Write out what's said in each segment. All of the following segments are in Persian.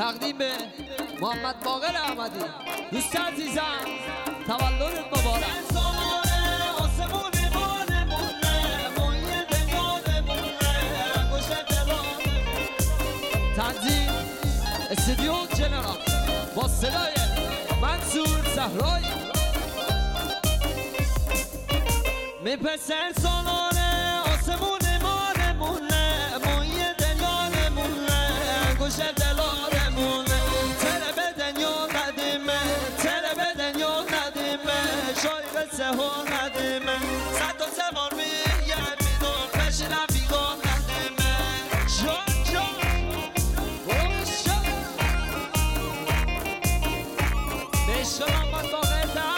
تقدیم به محمد باقر احمدی. دوست عزیزم تولدت مبارک. تنظیم استودیو جنرال با صدای منصور زهرایی. میپسر سالانه آسمون مارمونه، مایه دلالمونه، گوش دلالمونه. تره بدن یا ندیمه، تره بدن یا ندیمه، شایق سهو ندیمه. صد و زمان میگه میدون پش رفیقا ندیمه. جان جان بشکرم با طاقتم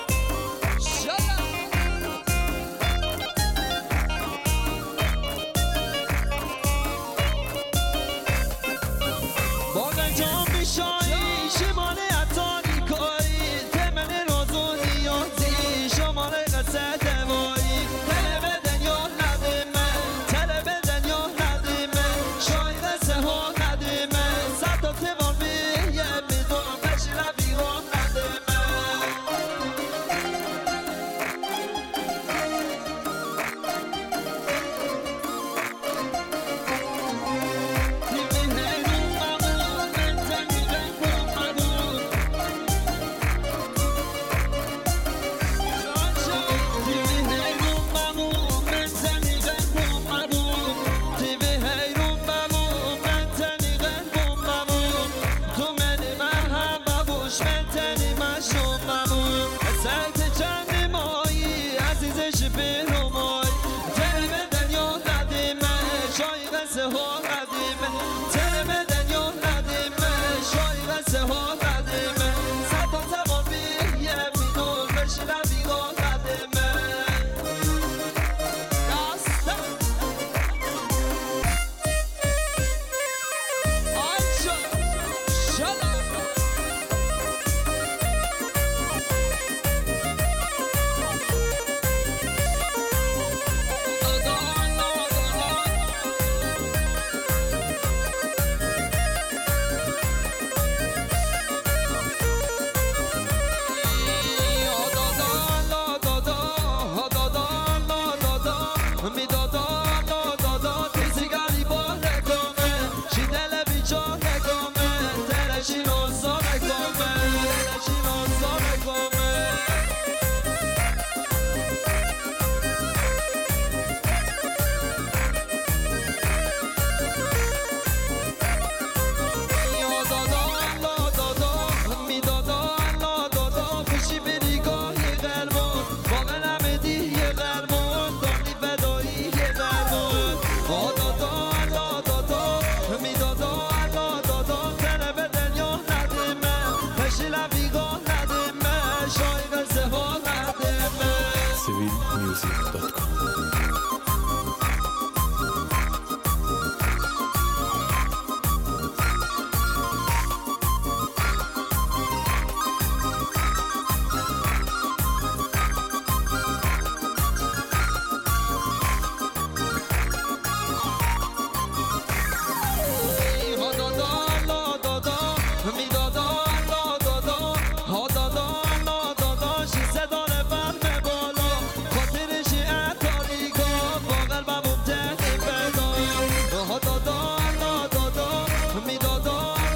civilmusic.com.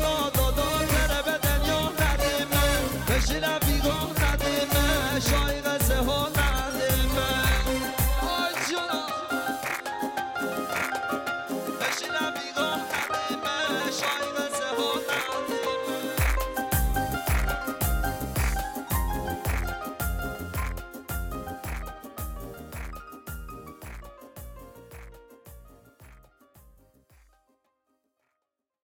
Show